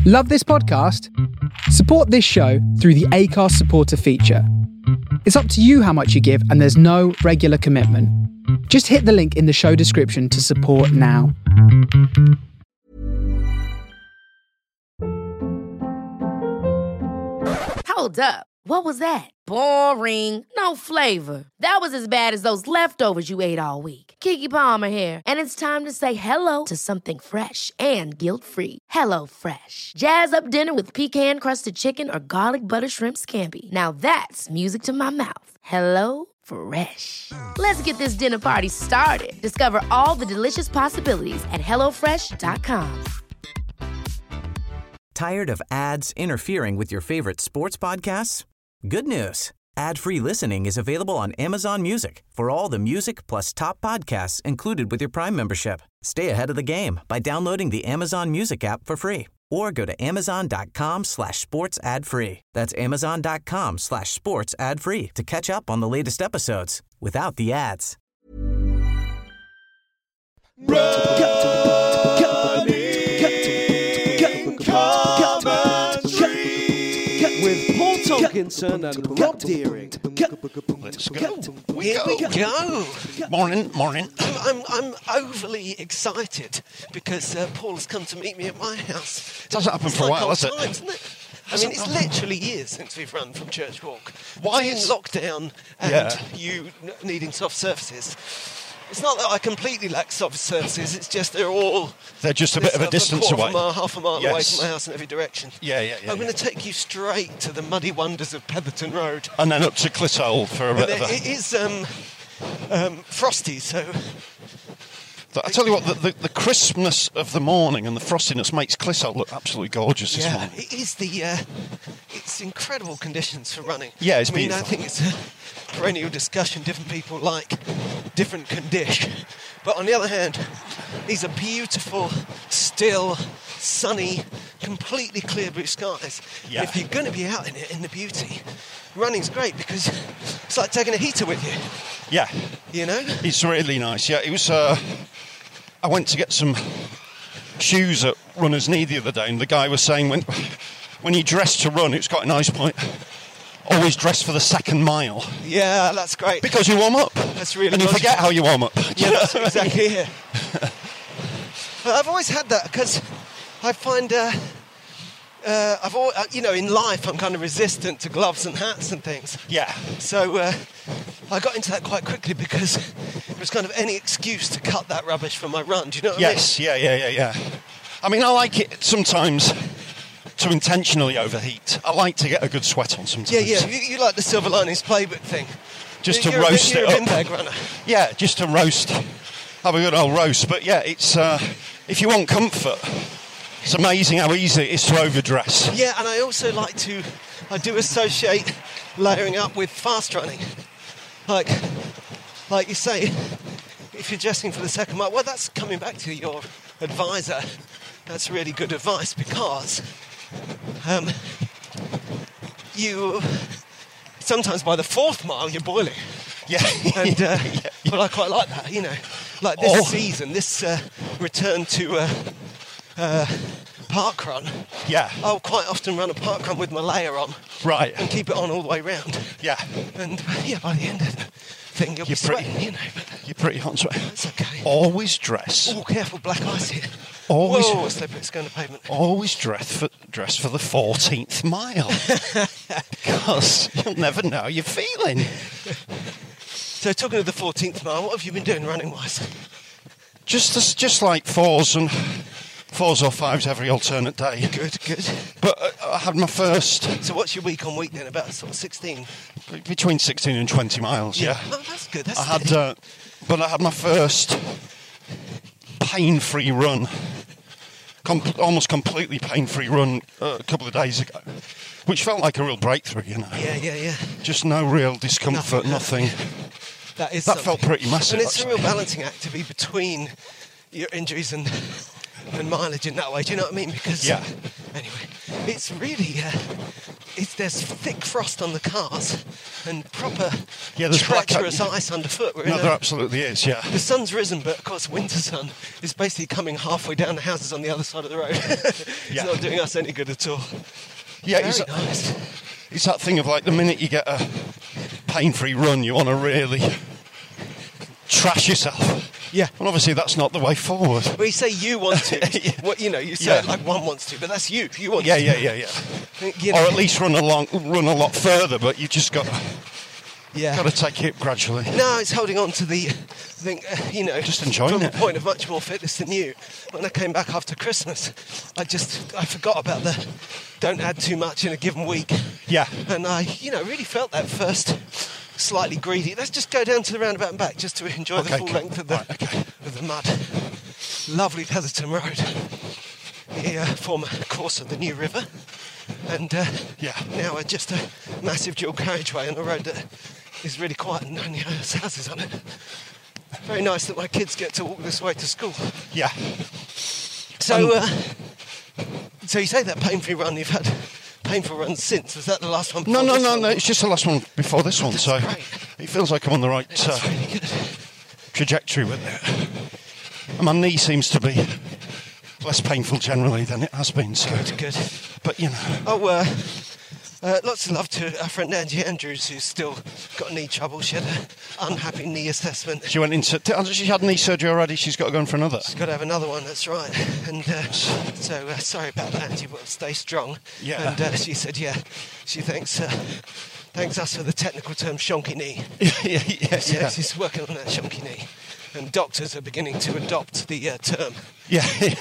Love this podcast? Support this show through the Acast supporter feature. It's up to you how much you give, and there's no regular commitment. Just hit the link in the show description to support now. Hold up. What was that? Boring. No flavor. That was as bad as those leftovers you ate all week. Keke Palmer here, and it's time to say hello to something fresh and guilt-free. Hello Fresh. Jazz up dinner with pecan-crusted chicken or garlic butter shrimp scampi. Now that's music to my mouth. Hello Fresh. Let's get this dinner party started. Discover all the delicious possibilities at hellofresh.com. Tired of ads interfering with your favorite sports podcasts? Good news. Ad-free listening is available on Amazon Music for all the music plus top podcasts included with your Prime membership. Stay ahead of the game by downloading the Amazon Music app for free or go to amazon.com/sports ad free. That's amazon.com/sports ad free to catch up on the latest episodes without the ads. With Paul Tomkinson and Rob Deering. Let's go. Here we go. Morning. I'm overly excited because Paul has come to meet me at my house. It hasn't happened It's for a like while, old has it? times, isn't it? I mean, it's literally years since we've run from Church Walk. Why Between is- lockdown and Yeah. you needing soft surfaces? It's not that I completely lack soft surfaces, it's just they're just a bit of a distance away. Half a mile away Yes. from my house in every direction. Yeah. I'm going to take you straight to the muddy wonders of Petherton Road. And then up to Clissold for a bit of It a... is frosty, so I tell you what, the crispness of the morning and the frostiness makes Clissold look absolutely gorgeous this yeah, morning. it is it's incredible conditions for running. Yeah, it's I mean, beautiful. I think it's a perennial discussion. Different people like different condition, but on the other hand, these are beautiful, still, sunny, completely clear blue skies. Yeah. And if you're going to be out in it in the beauty, running's great because it's like taking a heater with you. Yeah, You know. it's really nice. Yeah, it was... I went to get some shoes at Runner's Knee the other day, and the guy was saying when you dress to run, it's got a nice point. Always dress for the second mile Yeah, that's great. because you warm up. That's really and you logical. forget how you warm up. Yeah, that's exactly it. But I've always had that because I find I've always, in life I'm kind of resistant to gloves and hats and things. Yeah. So I got into that quite quickly because it was kind of any excuse to cut that rubbish for my run. Do you know what Yes, yeah. I mean, I like it sometimes to intentionally overheat. I like to get a good sweat on sometimes. I mean? Yeah. You like the Silver Linings Playbook thing. Just to You're roast you're it a up. Windbag runner. Yeah, just to roast. Have a good old roast. But yeah, it's if you want comfort, it's amazing how easy it is to overdress. Yeah, and I also I do associate layering up with fast running. Like you say, if you're dressing for the second mile, well, that's coming back to your advisor. That's really good advice because you sometimes by the fourth mile you're boiling. Yeah. And but I quite like that, like this season, this return to park run. Yeah. I'll quite often run a park run with my layer on Right. and keep it on all the way round. Yeah. And by the end of the thing, you'll be sweating, but You're pretty hot sweat. that's okay. Always dress. Oh, careful, black ice here. Always. Whoa, slippery, it's going to pavement. Always dress for the 14th mile. Because you'll never know how you're feeling. So, talking of the 14th mile, what have you been doing running-wise? Just like fours or fives every alternate day. Good. But I had my first So, what's your week on week then? About sort of 16? between 16 and 20 miles. Yeah. Oh, that's good. That's I had, steady. but I had my first pain-free run, almost completely pain-free run a couple of days ago, which felt like a real breakthrough. Yeah. Just no real discomfort, nothing. That That felt pretty massive. And it's a real actually. balancing act to be between your injuries and mileage in that way. Do you know what I mean? Because Yeah. Anyway, it's really there's thick frost on the cars and proper there's treacherous ice underfoot. No, there absolutely is. Yeah. The sun's risen, but of course, winter sun is basically coming halfway down the houses on the other side of the road. It's not doing us any good at all. Yeah, Very nice. It's that thing of like the minute you get a pain-free run, you want to really trash yourself. Yeah. Well, obviously that's not the way forward. Well, you say you want to. Well, you say it like one wants to, but that's you. You want to. Yeah. Or at least run a lot further, but you just got to take it gradually. No, it's holding on to the thing, just enjoying from it. a point of much more fitness than you. When I came back after Christmas, I forgot about the don't add too much in a given week. Yeah. And I, really felt that first slightly greedy. Let's just go down to the roundabout and back just to enjoy the full length of the mud. Lovely Petherton Road. The former course of the New River. And now just a massive dual carriageway on a road that is really quiet and only has houses on it. Very nice that my kids get to walk this way to school. Yeah. So you say that pain-free run, you've had painful runs since. Was that the last one? No, it's just the last one before this one. So great. It feels like I'm on the right really good trajectory with it. And my knee seems to be less painful generally than it has been. So good. But lots of love to our friend Angie Andrews, who's still got knee trouble. She had an unhappy knee assessment. She went into. She had knee surgery already. She's got to go in for another. She's got to have another one. That's right. And so sorry about that, Angie. But stay strong. Yeah. And she said, she thanks us for the technical term shonky knee. Yeah. She's working on that shonky knee, and doctors are beginning to adopt the term. Yeah.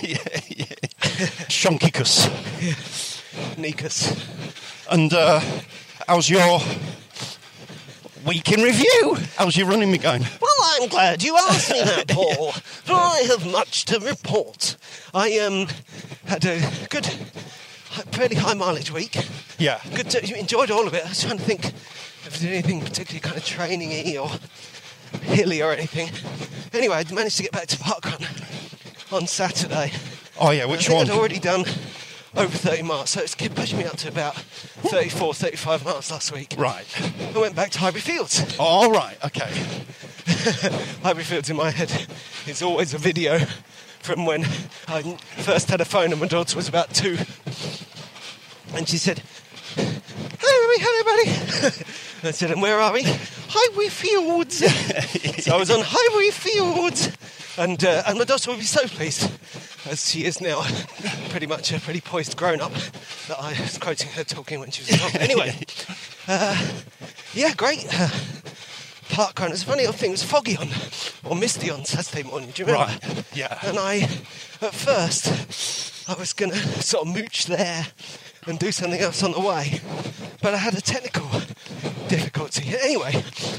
Shonkicus. Nicus. And how's your week in review? How's your running me going? Well, I'm glad you asked me that, Paul. For I have much to report. I had a good, fairly high mileage week. Yeah. Good. Enjoyed all of it. I was trying to think if I did anything particularly kind of training-y or hilly or anything. Anyway, I managed to get back to parkrun on Saturday. Oh yeah, which one? I'd already done over 30 miles, so it's pushing me up to about 34, 35 miles last week. Right. I went back to Highbury Fields. Oh, all right, okay. Highbury Fields in my head is always a video from when I first had a phone and my daughter was about 2. And she said, hello buddy. I said, and where are we? Highbury Fields. So I was on Highbury Fields. And my daughter would be so pleased, as she is now pretty much a pretty poised grown-up, that I was quoting her talking when she was young. Anyway, great. Parkrun. It's a funny old thing. It was foggy or misty on Saturday morning. Do you remember? Right, yeah. And at first, I was going to sort of mooch there and do something else on the way. But I had a technical difficulty. Anyway,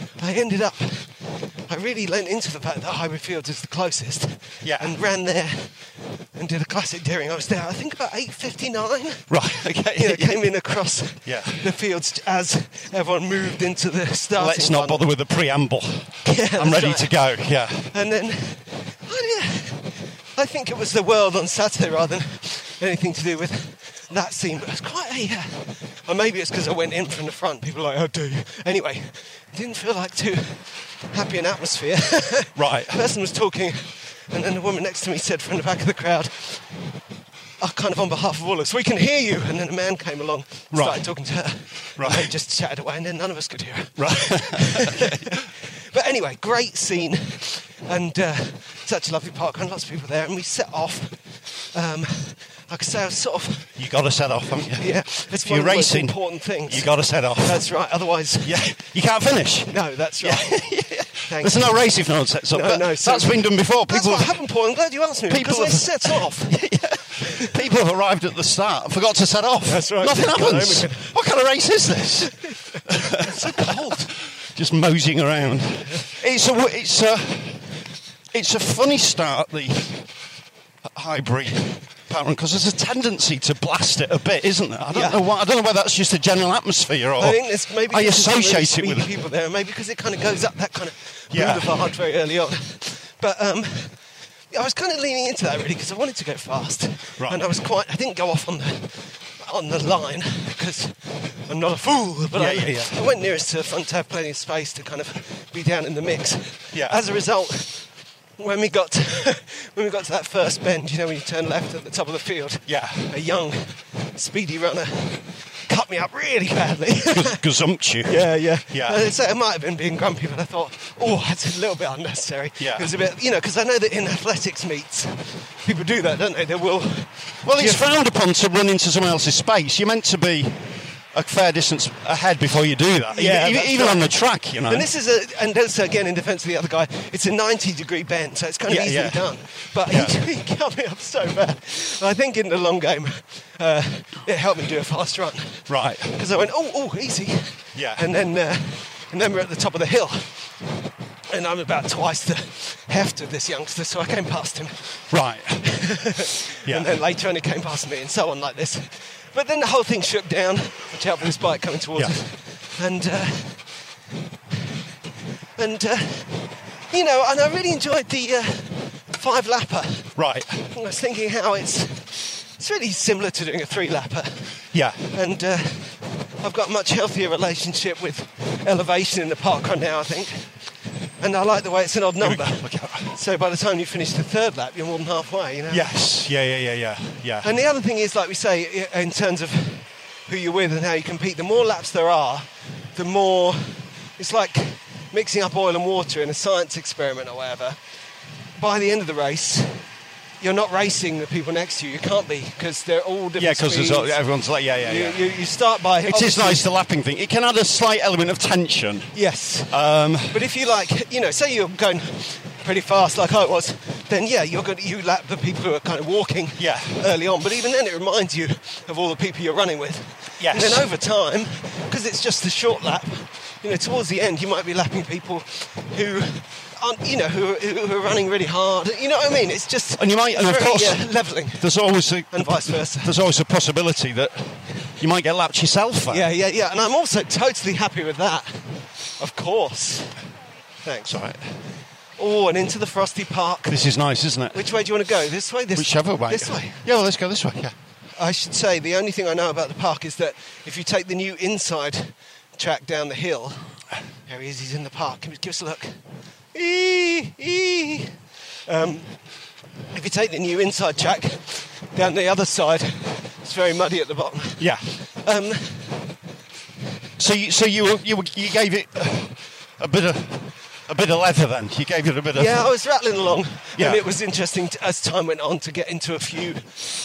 I really leant into the fact that Highbury Fields is the closest. Yeah. And ran there and did a classic daring. I was there, I think, about 8:59. Right, okay. Came in across the fields as everyone moved into the starting Let's not bother with the preamble. Yeah, I'm ready to go, yeah. And then, I think it was the world on Saturday rather than anything to do with that scene, but it was quite or maybe it's because I went in from the front. People were like, how dare you? Anyway, it didn't feel like too happy an atmosphere. Right. The person was talking, and then the woman next to me said from the back of the crowd, kind of on behalf of all of us, we can hear you. And then a man came along, started talking to her. Right. And they just chatted away, and then none of us could hear her. Right. But anyway, great scene, and such a lovely park, and lots of people there, and we set off. Like I say, I was sort of... You got to set off, haven't you? Yeah, it's one of the most important things. You got to set off. That's right, otherwise... Yeah, you can't finish. No, that's right. There's no race if no one sets up. That's been done before. That's what happened, Paul. I'm glad you asked me, because they set off. People have arrived at the start and forgot to set off. That's right. Nothing happens. What kind of race is this? It's so cold. Just moseying around. It's a funny start, the Highbury parkrun, because there's a tendency to blast it a bit, isn't there? I don't know whether that's just a general atmosphere or I think it's maybe I associate it with people there, maybe because it kind of goes up that kind of boulevard very early on. But I was kind of leaning into that really because I wanted to go fast, right. And I didn't go off on the. on the line because I'm not a fool, but I went nearest to the front to have plenty of space to kind of be down in the mix. Yeah. As a result, when we got to that first bend, you know, when you turn left at the top of the field, a young, speedy runner cut me up really badly. Gazumped. Yeah. So it might have been being grumpy, but I thought, that's a little bit unnecessary. Yeah. It was a bit, because I know that in athletics meets, people do that, don't they? They will. Well, it's frowned upon to run into someone else's space. You're meant to be a fair distance ahead before you do that. Yeah, even on the track, you know. And this is and also again in defence of the other guy, it's a 90-degree bend, so it's kind of easily done. But he cut me up so bad. And I think in the long game, it helped me do a fast run. Right. Because I went, easy. Yeah. And then we're at the top of the hill. And I'm about twice the heft of this youngster, so I came past him. Right. Yeah. And then later on he came past me and so on like this. But then the whole thing shook down. Watch out for this bike coming towards us. And I really enjoyed the 5-lapper. Right. I was thinking how it's really similar to doing a 3-lapper. Yeah. And I've got a much healthier relationship with elevation in the parkrun now, I think. And I like the way it's an odd number. So by the time you finish the 3rd lap, you're more than halfway, you know? Yes. Yeah. And the other thing is, like we say, in terms of who you're with and how you compete, the more laps there are, the more... It's like mixing up oil and water in a science experiment or whatever. By the end of the race, you're not racing the people next to you. You can't be, because they're all different speeds. Yeah, because everyone's like, You start by... It is nice, the lapping thing. It can add a slight element of tension. Yes. But if you say you're going pretty fast like I was, then you lap the people who are kind of walking early on. But even then it reminds you of all the people you're running with. Yes. And then over time, because it's just a short lap, towards the end you might be lapping people who aren't, who are running really hard. You know what I mean? It's just... And you might, and of course, levelling. There's always and vice versa. There's always a possibility that you might get lapped yourself. Yeah. And I'm also totally happy with that. Of course. Thanks. All right. Oh, and into the Frosty Park. This is nice, isn't it? Which way do you want to go? This way? Whichever way. This way? Yeah, well, let's go this way, yeah. I should say, the only thing I know about the park is that if you take the new inside track down the hill... There he is, he's in the park. Give us a look. If you take the new inside track down the other side, it's very muddy at the bottom. Yeah. So you gave it a bit of leather then. You gave it a bit of... Yeah, I was rattling along, yeah. And it was interesting as time went on to get into a few...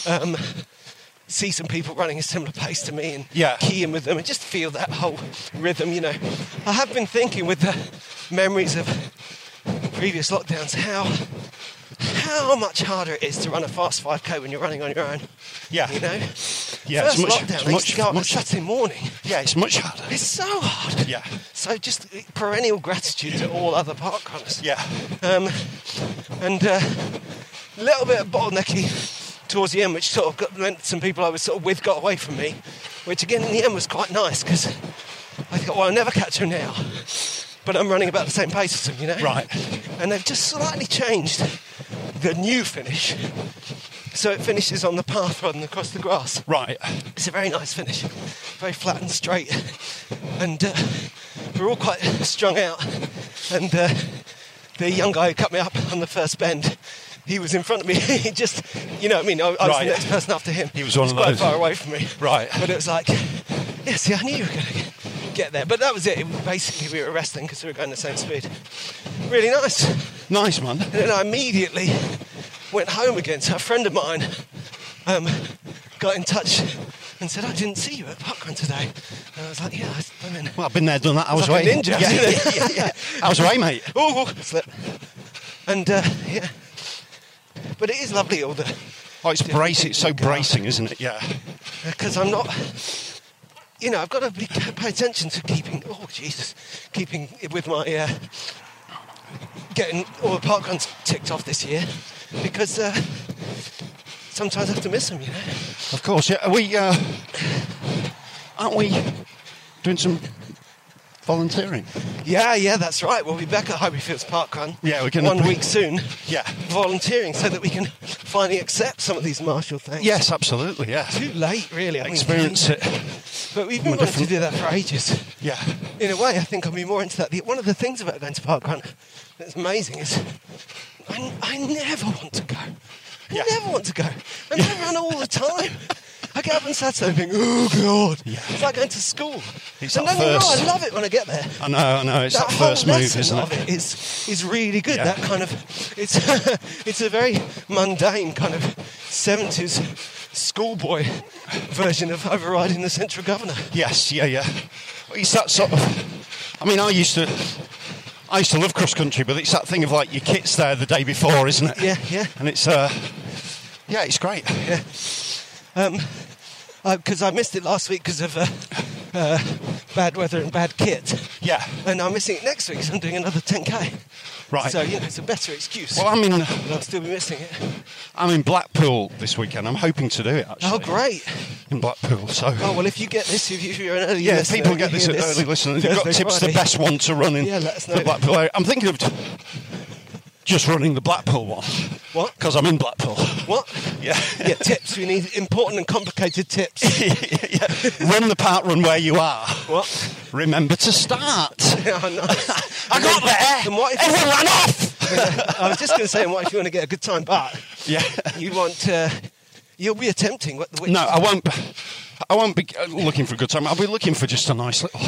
see some people running a similar pace to me and key in with them and just feel that whole rhythm, I have been thinking with the memories of previous lockdowns how much harder it is to run a fast 5K when you're running on your own. Yeah. Yeah, First lockdown, I used to go up on Saturday morning. Yeah, it's much harder. It's so hard. Yeah. So just perennial gratitude to all other park runners. Yeah. And a little bit of bottlenecky towards the end, which sort of meant some people I was sort of with got away from me, which again in the end was quite nice because I thought, well, I'll never catch them now, but I'm running about the same pace as them, Right. And they've just slightly changed the new finish, so it finishes on the path rather than across the grass. Right. It's a very nice finish, very flat and straight, and we're all quite strung out, and the young guy who cut me up on the first bend, he was in front of me. He just, I was the next person after him. He was one of quite those. far away from me. Right. But it was like, see, I knew you were going to get there. But that was it. Basically, we were wrestling because we were going the same speed. Really nice. Nice, man. And then I immediately went home again. So a friend of mine got in touch and said, I didn't see you at Parkrun today. And I was like, I'm in. Well, I've been there, done that. I was like away. A ninja. Yeah. I was away, mate. Oh, slip. And, But it is lovely, all the... Oh, it's bracing. It's so bracing, isn't it? Yeah. Because I'm not... I've got to pay attention to keeping it with my... getting all the parkruns ticked off this year. Because sometimes I have to miss them, Of course, yeah. Aren't we doing some volunteering. Yeah, that's right. We'll be back at Highbury Fields Park Run. Yeah, we're going 1 week soon. Yeah. Volunteering so that we can finally accept some of these martial things. Yes, absolutely, yeah. Too late, really. Experience it. But we've been wanting to do that for ages. Yeah. In a way, I think I'll be more into that. One of the things about going to Park Run that's amazing is I never want to go. I never want to go. And I run all the time. I get up on Saturday and think, oh, God. Yeah. It's like going to school. It's and that then first... I love it when I get there. I know. It's that whole first move, lesson isn't of it? Is really good. Yeah. That kind of... It's a very mundane kind of 70s schoolboy version of overriding the central governor. Yes, yeah. Well, it's that sort of... I mean, I used to love cross country, but it's that thing of like your kit's there the day before, isn't it? Yeah. And it's it's great. Yeah. Because I missed it last week because of bad weather and bad kit. Yeah. And I'm missing it next week because I'm doing another 10k. Right. So, it's a better excuse. Well, But I'll still be missing it. I'm in Blackpool this weekend. I'm hoping to do it, actually. Oh, great. In Blackpool, so... Oh, well, if you get this, if you're an early listener... Yeah, people get this early listeners. You've got Thursday, tips, Friday. the best one to run in let us know. the Blackpool area. I'm thinking of just running the Blackpool one. What? Because I'm in Blackpool. What? Yeah. Yeah, tips. We need important and complicated tips. Yeah. Run the park run where you are. What? Remember to start. Oh, nice. I got there. And what if Everyone ran off. I was just going to say, and what if you want to get a good time back? Yeah. You want... you'll be attempting... No, I won't be looking for a good time. I'll be looking for just a nice little...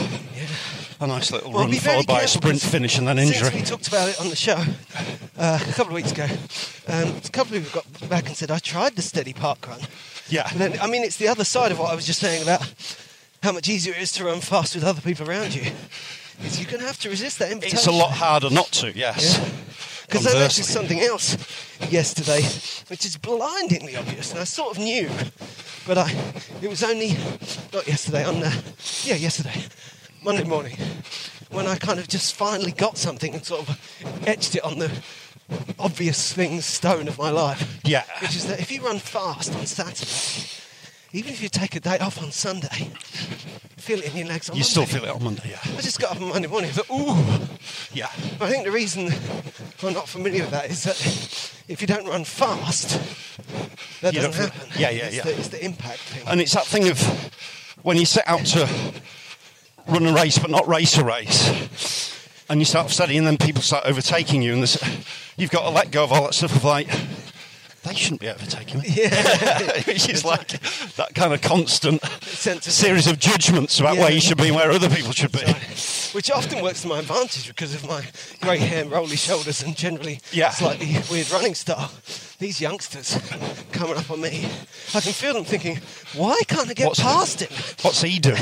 Well, run followed by a sprint finish and then injury. Since we talked about it on the show a couple of weeks ago, a couple of people got back and said, I tried the steady park run. Yeah. But then, it's the other side of what I was just saying about how much easier it is to run fast with other people around you. Is you're going to have to resist that invitation. It's a lot harder not to, yes. Because I noticed something else yesterday, which is blindingly obvious, and I sort of knew, but it was only, not yesterday, yesterday, Monday morning, when I kind of just finally got something and sort of etched it on the obvious stone of my life. Yeah. Which is that if you run fast on Saturday, even if you take a day off on Sunday, feel it in your legs on You Monday. still feel it on Monday, yeah. I just got up on Monday morning and thought, ooh. Yeah. But I think the reason I'm not familiar with that is that if you don't run fast, that doesn't happen. Yeah. It's the impact thing. And it's that thing of when you set out to run a race but not race a race, and you start studying, and then people start overtaking you, and you've got to let go of all that stuff of like, they shouldn't be overtaking me. Yeah. Which is like that kind of constant Sense of series of judgments about where you should be and where other people should be. Right. Which often works to my advantage because of my grey hair, rolly shoulders, and generally slightly weird running style. These youngsters coming up on me, I can feel them thinking, why can't I get past him? What's he doing?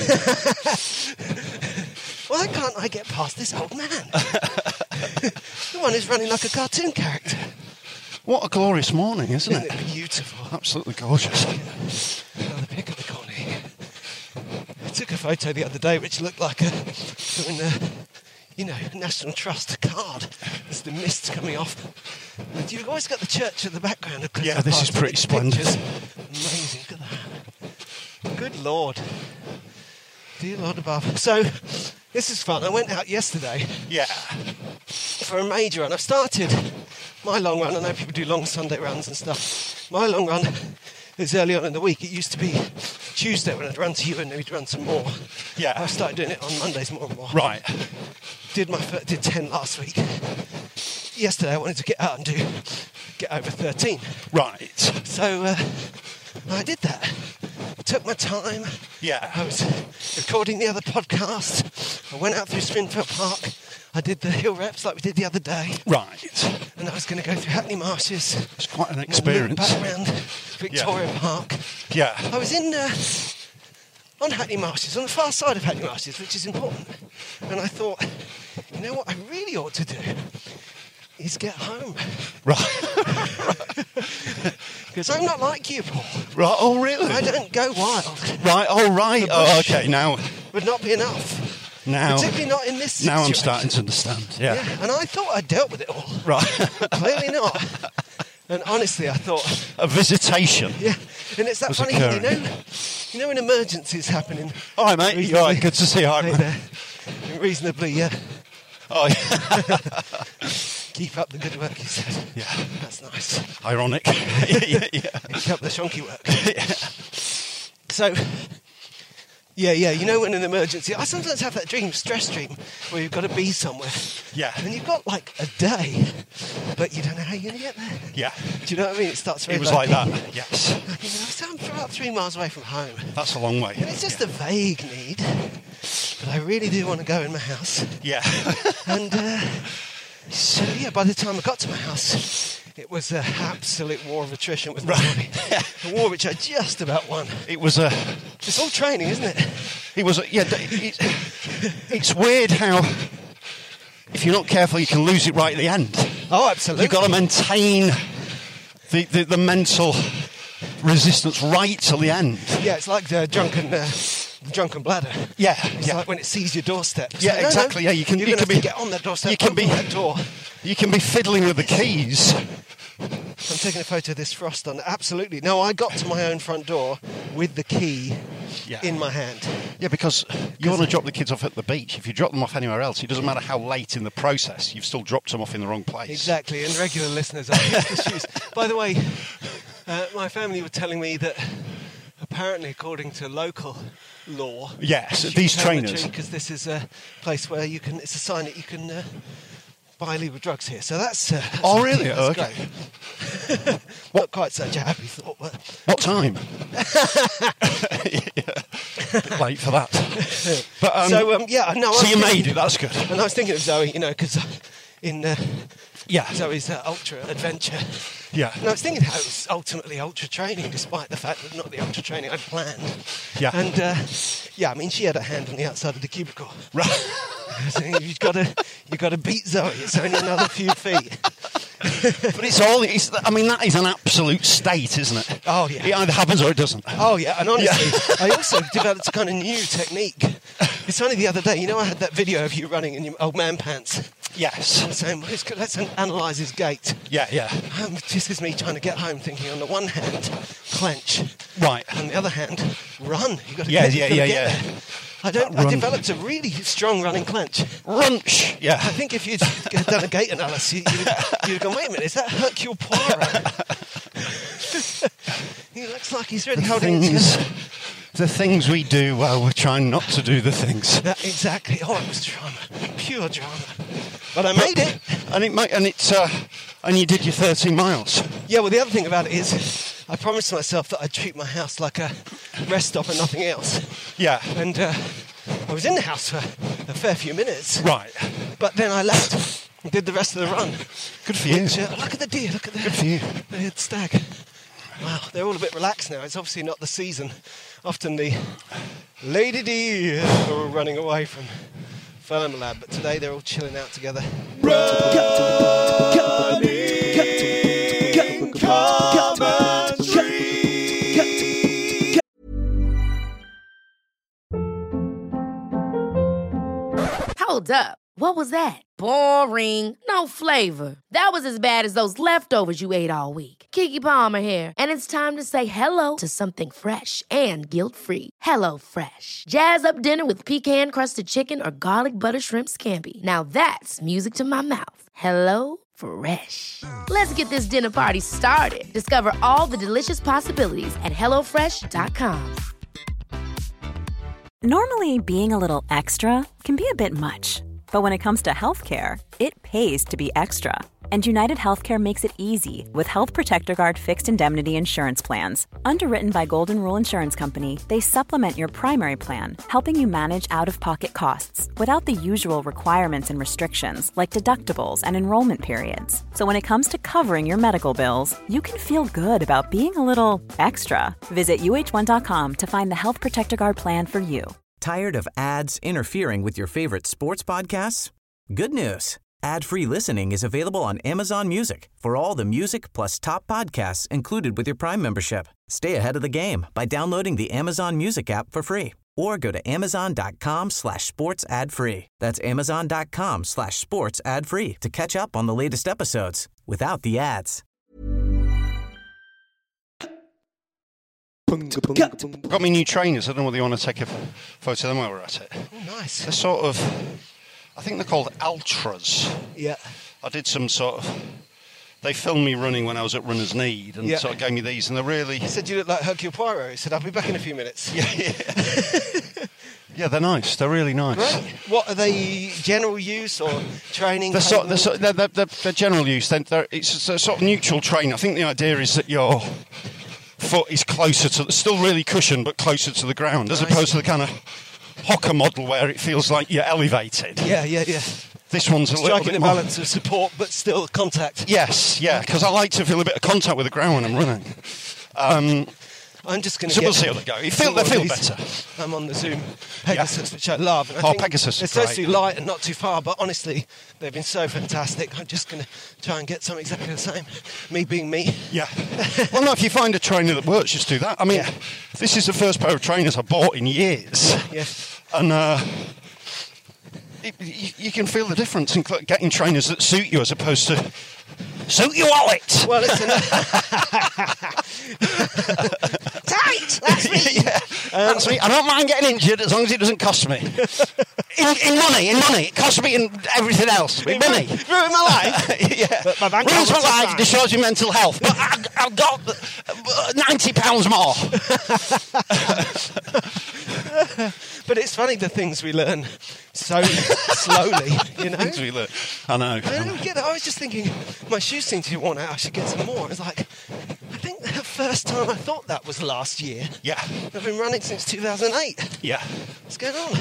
Why can't I get past this old man? The one who's running like a cartoon character. What a glorious morning, isn't it? Beautiful. Absolutely gorgeous. Another pic of the colony. I took a photo the other day which looked like a National Trust card. There's the mist coming off. And you've always got the church at the background. Of Yeah, this is pretty splendid. Amazing, look at that. Good Lord. Dear Lord above. So, this is fun. I went out yesterday. Yeah. For a major run. I've started my long run. I know people do long Sunday runs and stuff. My long run is early on in the week. It used to be Tuesday when I'd run to you and then we'd run some more. Yeah. I started doing it on Mondays more and more. Right. Did 10 last week. Yesterday I wanted to get out and get over 13. Right. So I did that. I took my time. Yeah. I was recording the other podcast. I went out through Springfield Park. I did the hill reps like we did the other day. Right. And I was going to go through Hackney Marshes. It's quite an experience. Back around Victoria Park. Yeah. I was in on Hackney Marshes, on the far side of Hackney Marshes, which is important. And I thought, you know what I really ought to do is get home. Right. Because I'm not like you, Paul. Right. Oh, really? I don't go wild. Right. Oh, right. Oh, okay. Now. Would not be enough. Now. Particularly not in this situation. Now I'm starting to understand. Yeah. And I thought I'd dealt with it all. Right. But clearly not. And honestly, I thought... A visitation. Yeah. And it's that funny thing, you know when emergencies happen in... All right, mate. You're all right. Good to see you. All right, in reasonably. Oh, yeah. Keep up the good work, he said. Yeah. That's nice. Ironic. Yeah. Keep up the shonky work. Yeah. So, yeah, you know, when an emergency, I sometimes have that stress dream, where you've got to be somewhere. Yeah. And you've got like a day, but you don't know how you're going to get there. Yeah. Do you know what I mean? It starts very It was vague. like that, yes. You know, so I'm about 3 miles away from home. That's a long way. And it's just a vague need, but I really do want to go in my house. Yeah. And so, yeah, by the time I got to my house, it was an absolute war of attrition with my body. A war which I just about won. It was It's all training, isn't it? It was it's weird how if you're not careful you can lose it right at the end. Oh, absolutely. You've got to maintain the mental resistance right till the end. Yeah, it's like the drunken bladder. Yeah, It's like when it sees your doorstep. It's yeah, like, no, exactly. Yeah, you can get on that doorstep. You can be that door. You can be fiddling with the keys. I'm taking a photo of this frost on. Absolutely. No, I got to my own front door with the key in my hand. Yeah, because you want to drop the kids off at the beach. If you drop them off anywhere else, it doesn't matter how late in the process, you've still dropped them off in the wrong place. Exactly, and regular listeners are the shoes. By the way, my family were telling me that apparently, according to local law, yes, these trainers, because this is a place where it's a sign that you can buy illegal drugs here. So that's oh really? That's Okay. great. Not quite such a happy thought, but what time? Bit late for that. But, so yeah, no. So you made it. That's good. And I was thinking of Zoe, you know, because in Yeah. Zoe's ultra adventure. Yeah. And I was thinking how it was ultimately ultra training, despite the fact that not the ultra training I'd planned. Yeah. And yeah, I mean, she had her hand on the outside of the cubicle. Right. So you've got to beat Zoe. It's only another few feet. But I mean, that is an absolute state, isn't it? Oh, yeah. It either happens or it doesn't. Oh, yeah, and honestly, I also developed a kind of new technique. It's only the other day, you know, I had that video of you running in your old man pants. Yes. I'm saying, let's analyse his gait. Yeah, yeah. This is me trying to get home, thinking on the one hand, clench. Right. On the other hand, run. You've got to Yeah, get there. I Run. developed a really strong running clench. Runch. Yeah. I think if you'd done a gait analysis, you'd have gone, wait a minute, is that Hercule Poirot? He looks like he's really holding it together. The things we do while we're trying not to do the things. Exactly. Oh, it was drama. Pure drama. But I made it. And you did your 13 miles. Yeah, well, the other thing about it is I promised myself that I'd treat my house like a rest stop and nothing else. Yeah. And I was in the house for a fair few minutes. Right. But then I left and did the rest of the run. Good for you. Which, look at the deer, look at the... Good for you. The stag. Wow, they're all a bit relaxed now. It's obviously not the season. Often the lady deer are all running away from Lab, but today they're all chilling out together. Hold up. What was that? Boring. No flavor. That was as bad as those leftovers you ate all week. Keke Palmer here, and it's time to say hello to something fresh and guilt-free. Hello Fresh. Jazz up dinner with pecan-crusted chicken or garlic butter shrimp scampi. Now that's music to my mouth. Hello Fresh. Let's get this dinner party started. Discover all the delicious possibilities at hellofresh.com. Normally, being a little extra can be a bit much. But when it comes to healthcare, it pays to be extra. And United Healthcare makes it easy with Health Protector Guard fixed indemnity insurance plans. Underwritten by Golden Rule Insurance Company, they supplement your primary plan, helping you manage out-of-pocket costs without the usual requirements and restrictions like deductibles and enrollment periods. So when it comes to covering your medical bills, you can feel good about being a little extra. Visit uh1.com to find the Health Protector Guard plan for you. Tired of ads interfering with your favorite sports podcasts? Good news. Ad-free listening is available on Amazon Music for all the music plus top podcasts included with your Prime membership. Stay ahead of the game by downloading the Amazon Music app for free or go to amazon.com/sports ad free. That's amazon.com/sports ad free to catch up on the latest episodes without the ads. Got me new trainers. I don't know whether you want to take a photo of them while we're at it. Oh, nice. They're sort of I think they're called Ultras. Yeah. I did some sort of... They filmed me running when I was at Runner's Need and sort of gave me these, and they're really... He said you look like Hercule Poirot. He said, I'll be back in a few minutes. Yeah, they're nice. They're really nice. Great. What are they, general use or training? They're general use. It's a sort of neutral train. I think the idea is that your foot is closer to... Still really cushioned, but closer to the ground, as opposed to the kind of Hocker model where it feels like you're elevated. Yeah. This one's a little bit striking a more... balance of support, but still contact. Yes, yeah, because I like to feel a bit of contact with the ground when I'm running. I'm just going to. So we'll see how they go. They feel better. I'm on the Zoom Pegasus, which I love. And I think Pegasus is they're great. so light and not too far, but honestly, they've been so fantastic. I'm just going to try and get some exactly the same. Me being me. Yeah. Well, no, if you find a trainer that works, just do that. I mean, this is the first pair of trainers I bought in years. Yeah. And you can feel the difference in getting trainers that suit you as opposed to suit your wallet. Well, listen. Tight! That's me! That's me. I don't mind getting injured as long as it doesn't cost me. In money. It costs me in everything else. In money. Ruin my life. Yeah. But my bank ruins my account's life, fine. destroys your mental health. But I've got £90 more. But it's funny the things we learn so slowly, you know? Things we learn. I know. I don't get it. I was just thinking, my shoes seem to be worn out. I should get some more. I was like, I think the first time I thought that was last year. Yeah. I've been running since 2008. Yeah. What's going on?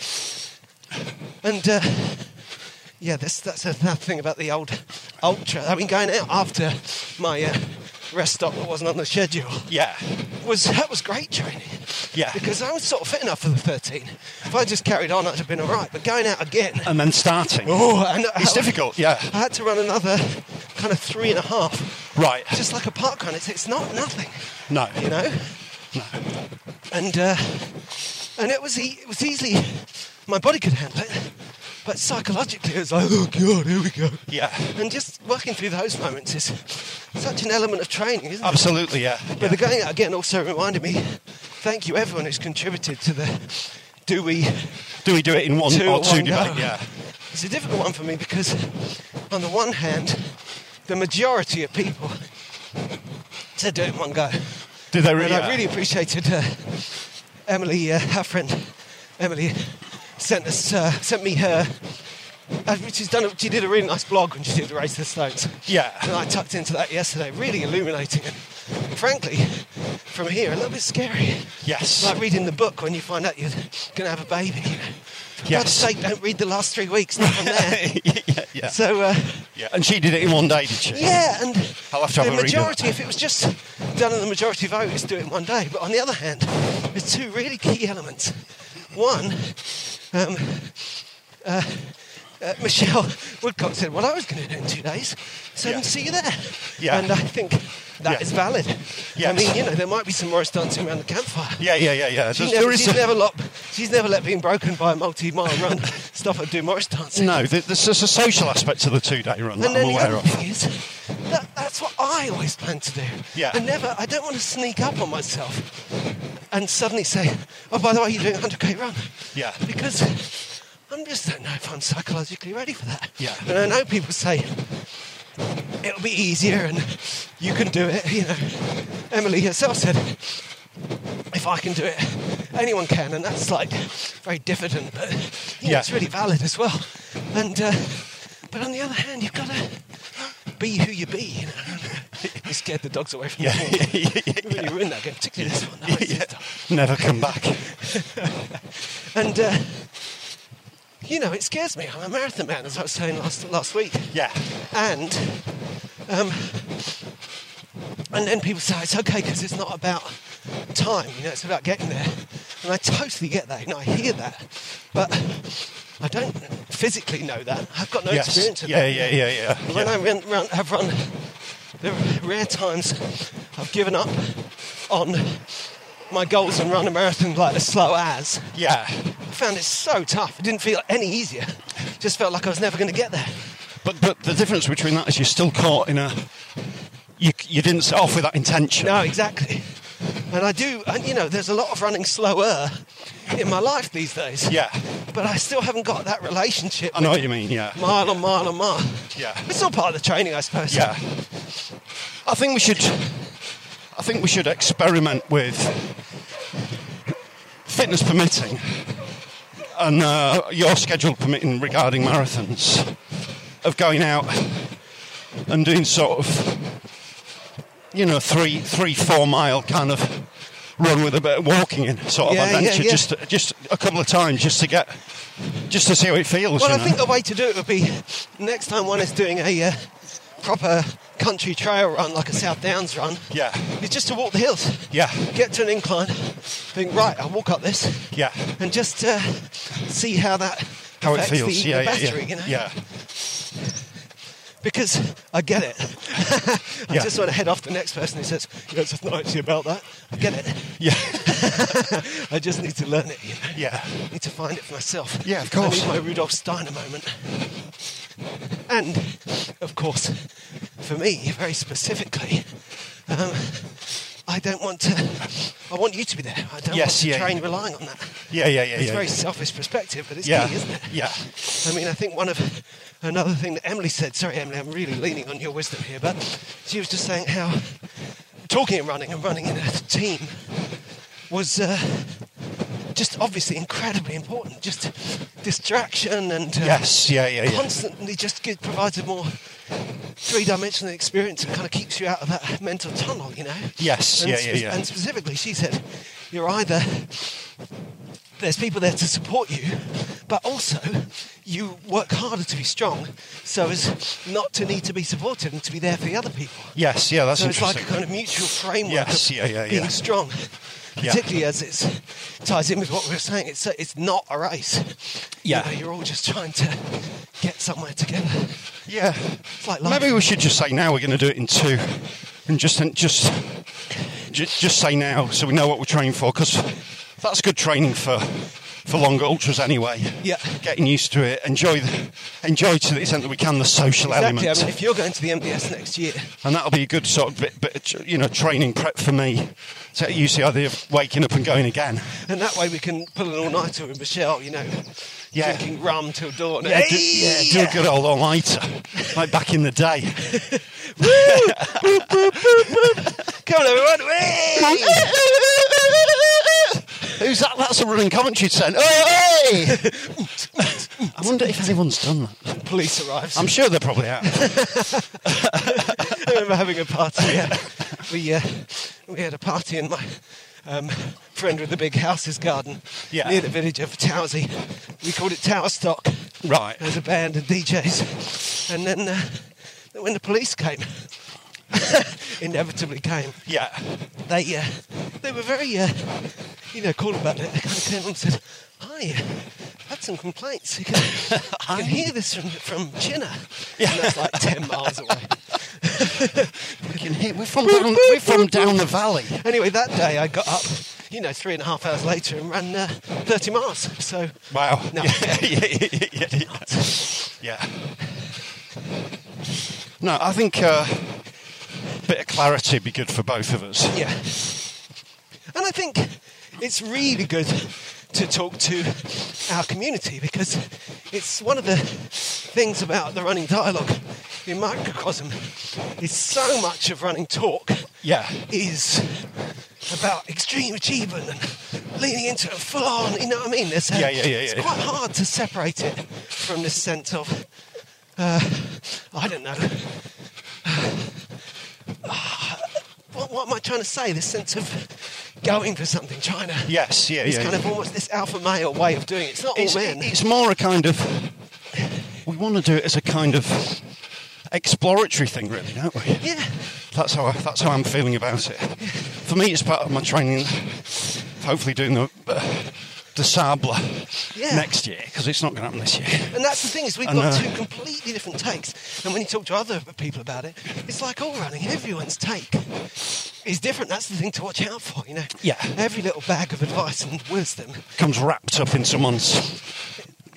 And that's another thing about the old Ultra. I mean, going out after my rest stop that wasn't on the schedule. Yeah. That was great training. Yeah. Because I was sort of fit enough for the 13. If I just carried on, I'd have been all right. But going out again... And then starting. It's difficult, yeah. I had to run another kind of 3.5. Right. Just like a park run. It's not nothing. No. You know? No. And it was easily... My body could handle it. But psychologically, it was like, oh, God, here we go. Yeah. And just working through those moments is such an element of training, isn't it? Absolutely, yeah. But the going out again also reminded me, thank you everyone who's contributed to the do we do it in one or two debate? go? Yeah. It's a difficult one for me because on the one hand, the majority of people said do it in one go. Did they really? And I really appreciated Emily, our friend Emily, sent me her. She did a really nice blog when she did the Race to the Stones. Yeah. And I tucked into that yesterday, really illuminating and frankly, from here, a little bit scary. Yes. Like reading the book when you find out you're going to have a baby. You know? For Yes. God's sake, don't read the last 3 weeks, not from there. Yeah. So, yeah. And she did it in one day, did she? yeah, and I'll have to have the a read of majority, that. if it was just done in the majority vote, it's do it in one day. But on the other hand, there's two really key elements. One, Michelle Woodcock said, well, I was going to do it in 2 days, so I didn't see you there. Yeah. And I think that is valid. Yes. I mean, you know, there might be some Morris dancing around the campfire. Yeah. She's never let being broken by a multi-mile run stop her do Morris dancing. No, there's a social aspect to the 2-day run that And then I'm the aware other of. thing is, that's what I always plan to do. Yeah. I don't want to sneak up on myself and suddenly say, oh, by the way, you're doing a 100k run. Yeah. Because I just don't know if I'm psychologically ready for that. Yeah. And I know people say, it'll be easier and you can do it, you know. Emily herself said, if I can do it, anyone can, and that's like very diffident, but you know, it's really valid as well. And but on the other hand, you've got to be who you be, you know. You scared the dogs away from you. You really ruined that game, particularly this one. Never come back. And you know, it scares me. I'm a marathon man, as I was saying last week. Yeah. And then people say it's okay because it's not about time, you know, it's about getting there. And I totally get that, you know, I hear that. But I don't physically know that. I've got no experience of that. Yeah. When I have run, there are rare times I've given up on my goals and run a marathon like as slow as. Yeah. I found it so tough. It didn't feel any easier. Just felt like I was never going to get there. But the difference between that is you're still caught in a... You didn't set off with that intention. No, exactly. And I do, and there's a lot of running slower in my life these days. Yeah. But I still haven't got that relationship. I know what you mean, yeah. Mile on mile on mile. Yeah. It's all part of the training, I suppose. Yeah. I think we should experiment with, fitness permitting and your schedule permitting regarding marathons, of going out and doing sort of 3-4 mile kind of run with a bit of walking in sort of adventure, just a couple of times just to see how it feels. Well, I think the way to do it would be next time one is doing a proper country trail run, like a South Downs run. Yeah. Is just to walk the hills. Yeah. Get to an incline, think, right, I'll walk up this. Yeah. And just see how it feels. The battery, Yeah. Because I get it. I just want to head off the next person who says, it's not actually about that. I get it. Yeah. I just need to learn it, Yeah. I need to find it for myself. Yeah, of course. I need my Rudolf Steiner moment. And, of course, for me, very specifically, I want you to be there. I don't want to train relying on that. Yeah. It's a very selfish perspective, but it's key, isn't it? Yeah. I mean, I think another thing that Emily said, sorry Emily, I'm really leaning on your wisdom here, but she was just saying how talking and running in a team was just obviously incredibly important. Just distraction and constantly just provides a more three-dimensional experience and kind of keeps you out of that mental tunnel, Yes, And specifically, she said, there's people there to support you, but also you work harder to be strong so as not to need to be supported and to be there for the other people. Yes, that's so interesting. it's like a kind of mutual framework of being strong. Yeah. Particularly as it ties in with what we were saying, it's not a race. Yeah. You're all just trying to get somewhere together. Yeah. It's like life. Maybe we should just say now we're going to do it in two, and just say now so we know what we're training for, because that's good training for longer ultras anyway. Yeah. Getting used to it, enjoy to the extent that we can the social element. I mean, if you're going to the MDS next year, and that'll be a good sort of bit training prep for me. So you see the idea of waking up and going again. And that way we can pull an all-nighter with Michelle, drinking rum till dawn. Do a good old all-nighter, like back in the day. Woo! Boop, boop, boop, boop. Come on, everyone. Who's that? That's a running commentary saying, hey! I wonder if anyone's done that. Police arrives. I'm sure they probably have. I remember having a party. We had a party in my friend with the big house's garden near the village of Towersey. We called it Tower Stock. Right. There's a band and DJs. And then when the police came, inevitably came. Yeah. They were very cool about it. They kind of came on and said, "Hi, I've had some complaints. You can hear this from Chinna." Yeah. And that's like 10 miles away. We're from down the valley. Anyway, that day I got up, 3.5 hours later and ran 30 miles. So wow. No. Yeah. No, I think a bit of clarity would be good for both of us. Yeah. And I think it's really good to talk to our community, because it's one of the things about the running dialogue in microcosm is so much of running talk is about extreme achievement and leaning into it full on, you know what I mean? It's quite hard to separate it from this sense of I don't know. What am I trying to say? This sense of going for something, trying to... Yes, It's kind of almost this alpha male way of doing it. It's not all men. It's more a kind of... We want to do it as a kind of exploratory thing, really, don't we? Yeah. That's how I'm feeling about it. For me, it's part of my training. Hopefully doing the Sable next year, because it's not going to happen this year. And that's the thing, is we've got two completely different takes. And when you talk to other people about it, it's like all running. Everyone's take is different. That's the thing to watch out for, Yeah. Every little bag of advice and wisdom comes wrapped up in someone's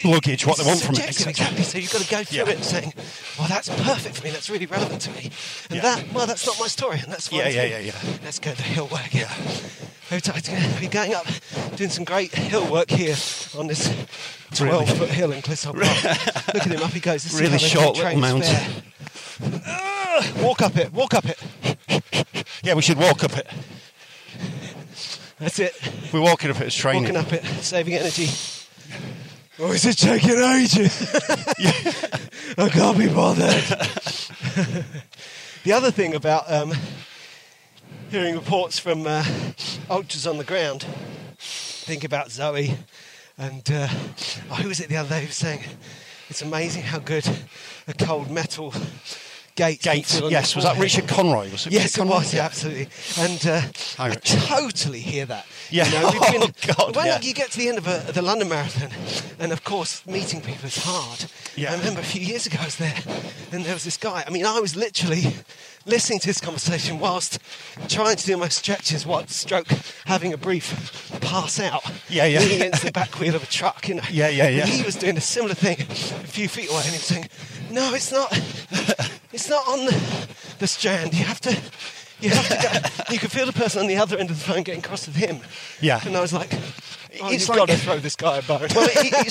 luggage, what they want from it. Exactly. So you've got to go through it saying, well, that's perfect for me, that's really relevant to me. And that's not my story, and that's fine. Yeah. Let's go the hill work, We're going up, doing some great hill work here on this 12-foot hill in Clissold Park. Look at him, up he goes. This really is short little mountain. Walk up it. Yeah, we should walk up it. That's it. We're walking up it as training. Walking up it, saving energy. Or is it taking ages? I can't be bothered. The other thing about hearing reports from ultras on the ground, think about Zoe and who was it the other day who was saying it's amazing how good a cold metal gate. Yes, was that Richard Conroy? Was it? Yes, it was. Yeah, absolutely. And I totally hear that. Yeah. You know, God. You get to the end of the London Marathon, and of course, meeting people is hard. Yeah. I remember a few years ago I was there, and there was this guy. I mean, I was literally listening to this conversation whilst trying to do my stretches, stroke having a brief pass out. Leaning against the back wheel of a truck, you know. Yeah. And he was doing a similar thing a few feet away, and he was saying, "No, it's not. It's not on the Strand. You have to go." You can feel the person on the other end of the phone getting cross with him. Yeah. And I was like, you've got to throw this guy a bone. Well,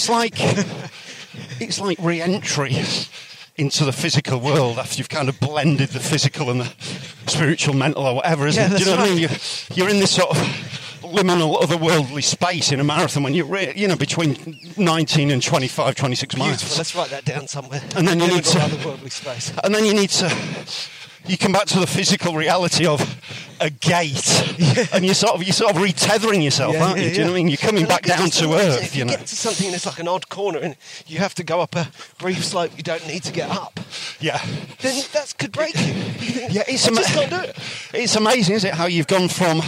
it's like re-entry into the physical world after you've kind of blended the physical and the spiritual, mental, or whatever, isn't it? Do you know what I mean? You're in this sort of liminal, otherworldly space in a marathon when you're between 19 and 25, 26 miles. Beautiful. Let's write that down somewhere. And then you need to otherworldly space. And then you come back to the physical reality of a gate, and you're sort of retethering yourself, aren't you? Do you know what I mean? You're coming back down to earth. If you get to something and it's like an odd corner, and you have to go up a brief slope you don't need to get up. Yeah. Then that could break you. Yeah, I just can't do it. It's amazing, isn't it? How you've gone from.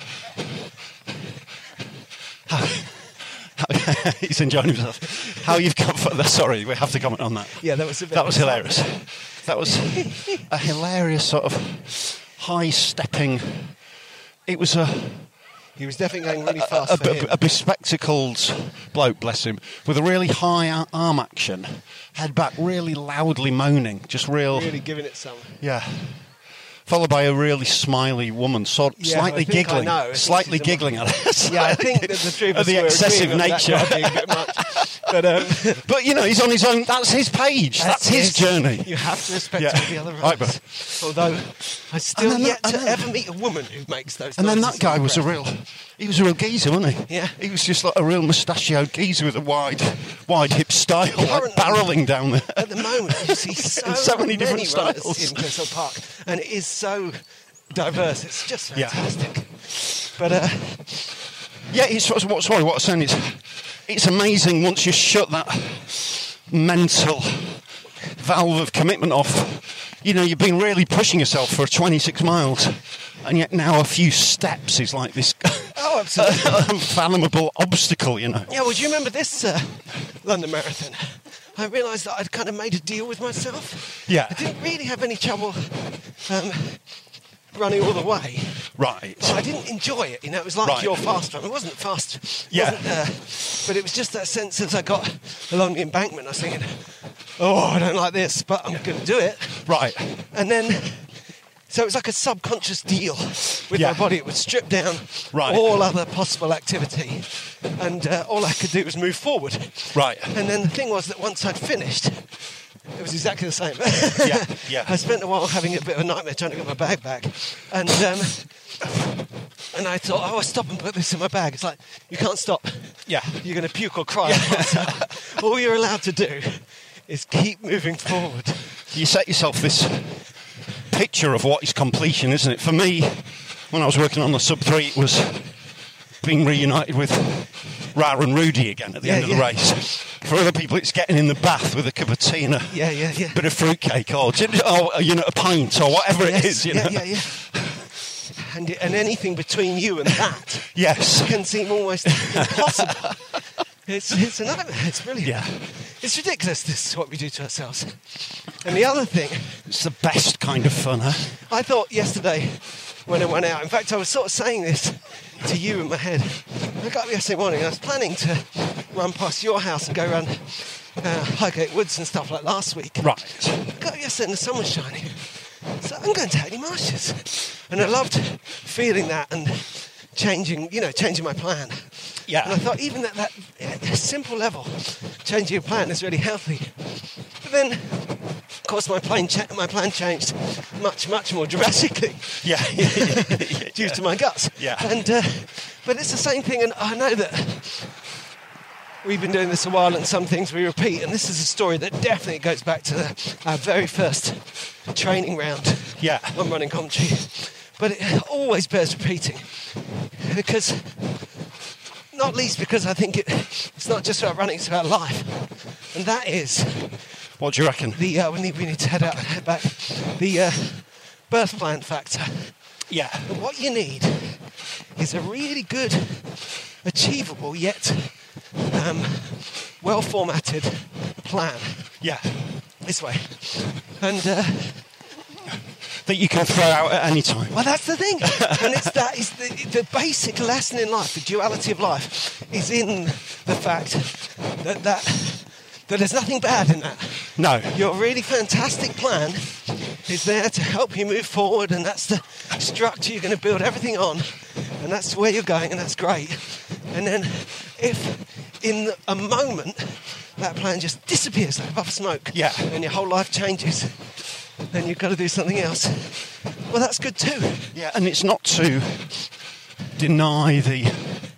He's enjoying himself. How you've gone from. Sorry, we have to comment on that. Yeah, that was hilarious. That was a hilarious sort of high-stepping. He was definitely going really fast. A bespectacled bloke, bless him, with a really high arm action, head back, really loudly moaning, really giving it some. Yeah. Followed by a really smiley woman, slightly giggling at us. Yeah, I think that the truth of the excessive nature. But he's on his own. That's his page. That's his journey. You have to respect all the other runners. Although I still yet to ever meet a woman who makes those. And then that guy was a real geezer, wasn't he? Yeah. He was just like a real mustachioed geezer with a wide hip style, like barrelling down there. At the moment, you see so many different styles in Clissold Park, and it is so diverse. It's just fantastic. Yeah. But what I'm saying is, it's amazing once you shut that mental valve of commitment off. You've been really pushing yourself for 26 miles, and yet now a few steps is like this absolutely unfathomable obstacle, Yeah, well, do you remember this London Marathon? I realised that I'd kind of made a deal with myself. Yeah. I didn't really have any trouble running all the way. Right. But I didn't enjoy it, It was like your fast run. It wasn't fast. But it was just that sense as I got along the embankment, I was thinking, I don't like this, but I'm going to do it. Right. And then, so it was like a subconscious deal with my body. It would strip down all other possible activity, and all I could do was move forward. Right. And then the thing was that once I'd finished, it was exactly the same. Yeah. I spent a while having a bit of a nightmare trying to get my bag back, and I thought, I'll stop and put this in my bag. It's like, you can't stop. Yeah. You're going to puke or cry. So all you're allowed to do is keep moving forward. You set yourself this picture of what is completion, isn't it? For me, when I was working on the sub-3, it was being reunited with Ra and Rudy again at the end of the race. For other people, it's getting in the bath with a cup of tea and a bit of fruitcake or a pint or whatever it is. Yeah. And anything between you and that can seem almost impossible. It's a nightmare. It's brilliant. Yeah. It's ridiculous, this is what we do to ourselves. And the other thing... It's the best kind of fun, huh? I thought yesterday when I went out, in fact, I was sort of saying this to you in my head. I got up yesterday morning and I was planning to run past your house and go around Highgate Woods and stuff like last week. Right. I got yesterday and the sun was shining. So I'm going to Hackney Marshes. And I loved feeling that and changing my plan. Yeah. And I thought even at that simple level, changing your plan is really healthy. But then, of course, my plan changed much, much more dramatically. Yeah. Due to my guts. Yeah. And but it's the same thing, and I know that we've been doing this a while, and some things we repeat. And this is a story that definitely goes back to our very first training round. Yeah. On running commentary, but it always bears repeating because. Not least because I think it's not just about running, it's about life. And that is... What do you reckon? We need to head back. The birth plan factor. Yeah. And what you need is a really good, achievable, yet well-formatted plan. Yeah. This way. And... that you can throw out at any time. Well, that's the thing. And it's that is the basic lesson in life, the duality of life, is in the fact that there's nothing bad in that. No. Your really fantastic plan is there to help you move forward, and that's the structure you're going to build everything on, and that's where you're going, and that's great. And then if in a moment that plan just disappears like a puff of smoke, yeah, and your whole life changes, then you've got to do something else. Well, that's good too. Yeah, and it's not to deny the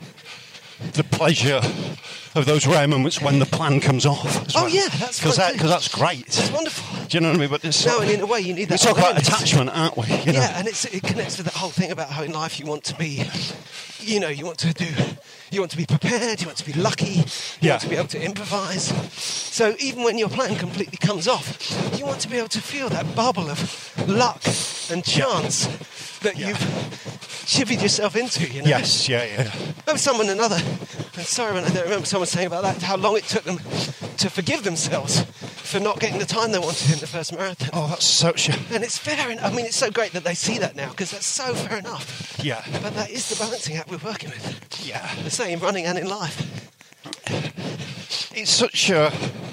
pleasure of those rare moments when the plan comes off. Oh, yeah, that's because that's great. It's wonderful. Do you know what I mean? But no, and in a way, you need that. We talk about attachment, aren't we? You know? Yeah, and it connects to that whole thing about how in life you want to be, you want to be prepared, you want to be lucky, you want to be able to improvise. So even when your plan completely comes off, you want to be able to feel that bubble of luck and chance that you've chivied yourself into, you know? Yes, yeah. I was and sorry when I don't remember someone saying about that, how long it took them to forgive themselves for not getting the time they wanted in the first marathon. Oh, that's so... And it's fair enough. I mean, it's so great that they see that now, because that's so fair enough. Yeah. But that is the balancing act we're working with. Yeah. The same in running and in life. It's such a...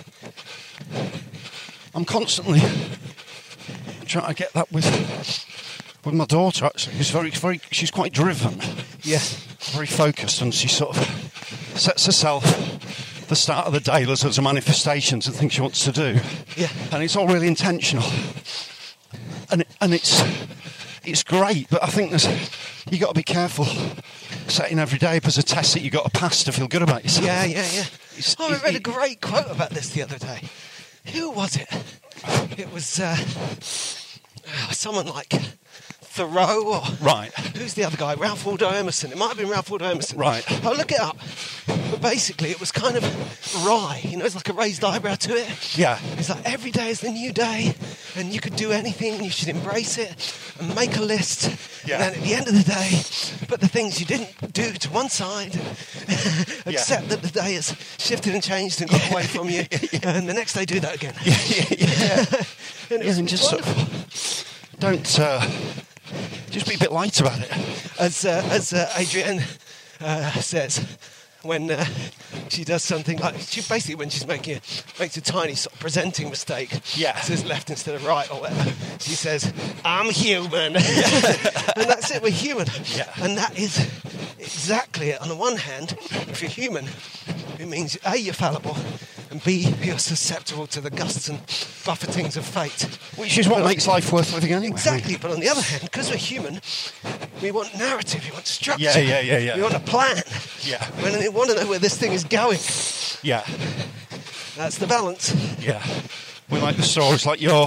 I'm constantly trying to get that with my daughter, actually, who's she's quite driven. Yeah. Very focused, and she sort of sets herself the start of the day, there's loads of manifestations and things she wants to do. Yeah. And it's all really intentional. And it's great, but I think you got to be careful setting every day up as a test that you got to pass to feel good about yourself. Yeah. I read a great quote about this the other day. Who was it? It was someone like Thoreau or... Right. Who's the other guy? Ralph Waldo Emerson. It might have been Ralph Waldo Emerson. Right. I'll look it up. But basically, it was kind of wry. It's like a raised eyebrow to it. Yeah. It's like every day is the new day, and you could do anything, and you should embrace it, and make a list. Yeah. And then at the end of the day, put the things you didn't do to one side, accept that the day has shifted and changed and got away from you, and the next day do that again. Yeah. And it was just wonderful. Don't... just be a bit light about it. As Adrienne says, when she does something like... when she makes a tiny sort of presenting mistake, says left instead of right or whatever, she says, I'm human. And that's it, we're human. Yeah. And that is exactly it. On the one hand, if you're human, it means A, you're fallible, and B, you're susceptible to the gusts and buffetings of fate. Which is what makes life worth living anyway. Exactly, but on the other hand, because we're human, we want narrative, we want structure. Yeah. We want a plan. Yeah. We want to know where this thing is going. Yeah. That's the balance. Yeah. We like the stories like your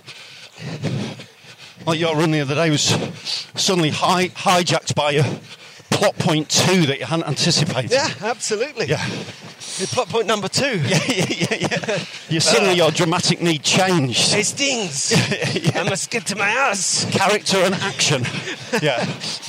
run the other day was suddenly hijacked by a plot point 2 that you hadn't anticipated. Yeah, absolutely. Yeah. Plot point number 2. Yeah. Suddenly your dramatic need changed. It stings. I must get to my ass. Character and action. Yeah.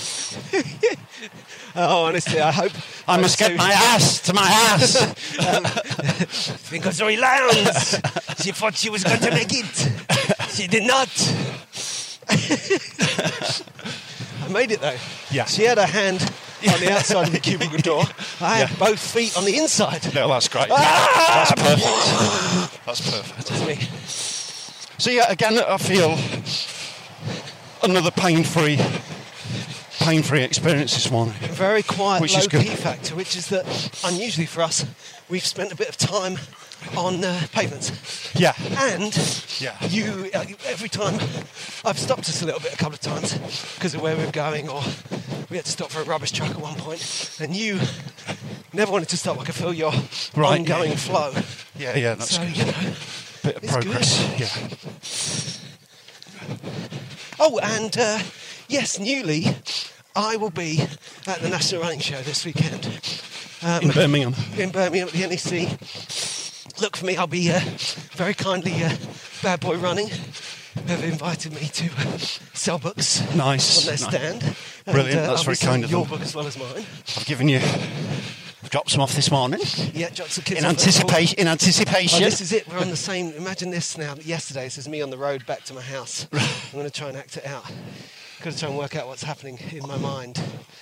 Oh, honestly, I hope... I must get my ass to my ass. Because Zoe Lyons, she thought she was going to make it. She did not. I made it, though. Yeah. She had her hand on the outside of the cubicle door. I have both feet on the inside. No, that's great. That's perfect. That's perfect. That's me. So yeah, again, I feel another pain-free experience this morning. A very quiet, Which is low P good. factor, which is that unusually for us, we've spent a bit of time on pavements. Yeah. And Yeah. you, every time, I've stopped us a little bit a couple of times because of where we were going, or we had to stop for a rubbish truck at one point, and you never wanted to stop. I could feel your ongoing flow. Yeah, that's So, good. you know, Bit of it's progress. good. Yeah. Oh, and yes, newly, I will be at the National Running Show this weekend. In Birmingham. In Birmingham at the NEC. Look for me, I'll be very kindly Bad Boy Running have invited me to sell books Nice. on their stand. Brilliant, And, that's I'll very be selling kind of your them. book as well as mine. I've dropped some off this morning. Yeah, drops the kids In off at school. anticipation. Oh, this is it. We're on the same. Imagine this now. Yesterday, this is me on the road back to my house. I'm going to try and act it out. Got to try and work out what's happening in my mind.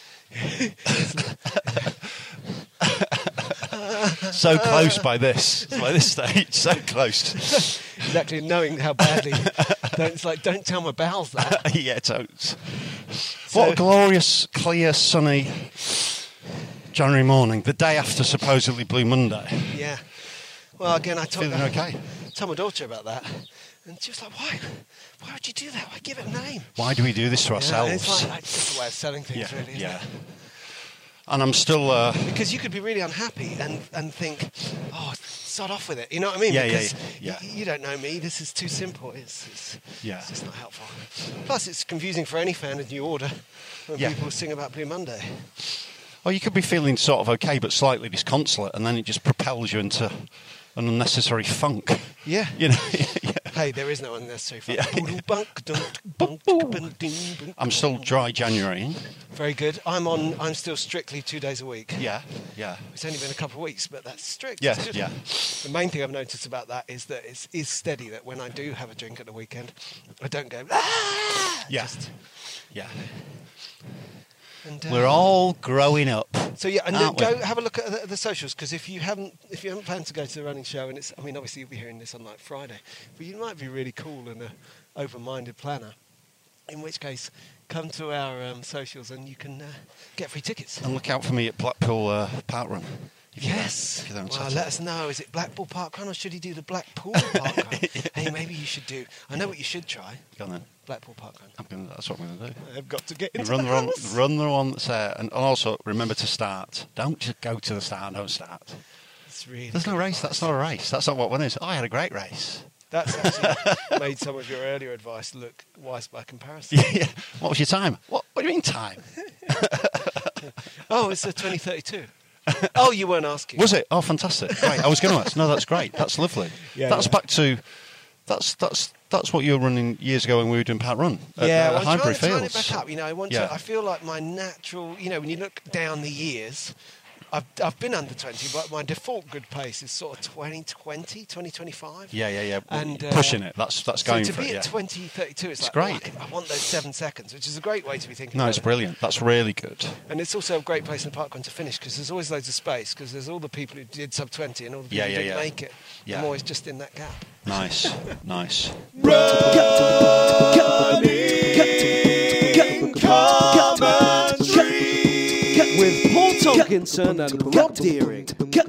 So close by this stage. So close. Exactly, knowing how badly. It's like, don't tell my bowels that. Yeah, totes. So- What a glorious, clear, sunny January morning. The day after supposedly Blue Monday. Yeah. Well, again, I told Feeling okay? my daughter about that, and she was like, "Why? Why would you do that? Why give it a name?" Why do we do this to Yeah, ourselves? it's like just a way of selling things, yeah, really. Isn't yeah. it? And I'm still. Because you could be really unhappy and think, "Oh, start off with it." You know what I mean? Yeah, because yeah. You don't know me. This is too simple. It's just not helpful. Plus, it's confusing for any fan of New Order when Yeah. people sing about Blue Monday. Well, you could be feeling sort of okay, but slightly disconsolate, and then it just propels you into an unnecessary funk. Yeah. You know. Yeah. Hey, there is no unnecessary fun. Yeah. I'm still dry January. Very good. I'm still strictly 2 days a week. Yeah. It's only been a couple of weeks, but that's strict. Yes, It's good. yeah. The main thing I've noticed about that is that it is steady, that when I do have a drink at the weekend, I don't go, "Ah!" Yeah. Just- Yeah. and, We're all growing up. So yeah, and aren't go we? have a look at the socials, because if you haven't planned to go to the running show, and it's, I mean, obviously you'll be hearing this on like Friday, but you might be really cool and an open-minded planner. In which case, come to our socials and you can get free tickets. And look out for me at Blackpool Park Run. If you're Yes. there- if you're there on Well, Saturday. let us know. Is it Blackpool Park Run or should he do the Blackpool Park Run? Hey, maybe you should do. I know what you should try. Go on then. Blackpool Park Run. That's what I'm going to do. I've got to get You into run the the one, house. run the one that's there, and also remember to start. Don't just go to the start and don't start. It's really There's no race. That's not a race. That's not what one is. Oh, I had a great race. That's actually made some of your earlier advice look wise by comparison. Yeah. What was your time? What do you mean time? Oh, it's a 2032. Oh, you weren't asking. Was it? Oh, fantastic. Right. I was going to ask. No, that's great. That's lovely. Yeah, that's yeah. back to. That's what you were running years ago when we were doing Park Run. Yeah, at well, I'm Highbury trying it Fields. back up. You know, I feel like my natural. You know, when you look down the years, I've been under 20, but my default good pace is sort of 2020, 2025. Yeah. And pushing it. That's going so to for be it. at Yeah. 2032, it's like, great. I want those 7 seconds, which is a great way to be thinking No, about it's it. brilliant. That's really good. And it's also a great place in the park run to finish, because there's always loads of space, because there's all the people who did sub 20 and all the people who didn't make it. Yeah. I'm always just in that gap. Nice, nice. With Paul Tomkinson and Rob Deering.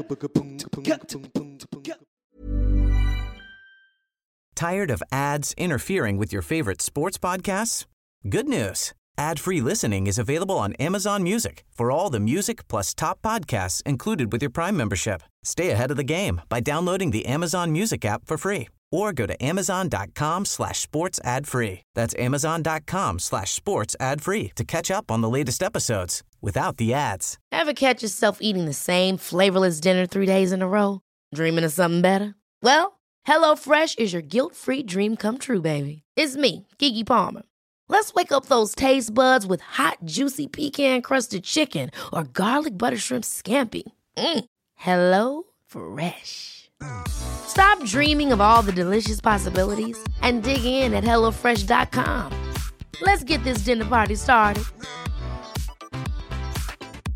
Tired of ads interfering with your favorite sports podcasts? Good news. Ad-free listening is available on Amazon Music for all the music plus top podcasts included with your Prime membership. Stay ahead of the game by downloading the Amazon Music app for free or go to amazon.com/sports ad free. That's amazon.com/sports ad free to catch up on the latest episodes without the ads. Ever catch yourself eating the same flavorless dinner 3 days in a row? Dreaming of something better? Well, HelloFresh is your guilt-free dream come true, baby. It's me, Keke Palmer. Let's wake up those taste buds with hot, juicy pecan-crusted chicken or garlic butter shrimp scampi. Hello Fresh. Stop dreaming of all the delicious possibilities and dig in at HelloFresh.com. Let's get this dinner party started.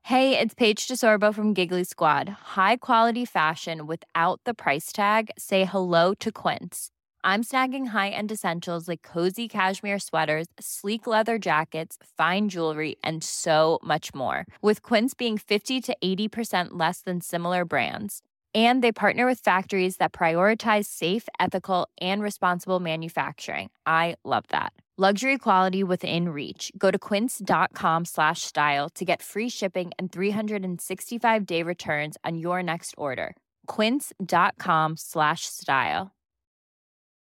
Hey, it's Paige DeSorbo from Giggly Squad. High quality fashion without the price tag. Say hello to Quince. I'm snagging high-end essentials like cozy cashmere sweaters, sleek leather jackets, fine jewelry, and so much more. With Quince being 50 to 80% less than similar brands. And they partner with factories that prioritize safe, ethical, and responsible manufacturing. I love that. Luxury quality within reach. Go to quince.com/style to get free shipping and 365-day returns on your next order. Quince.com/style.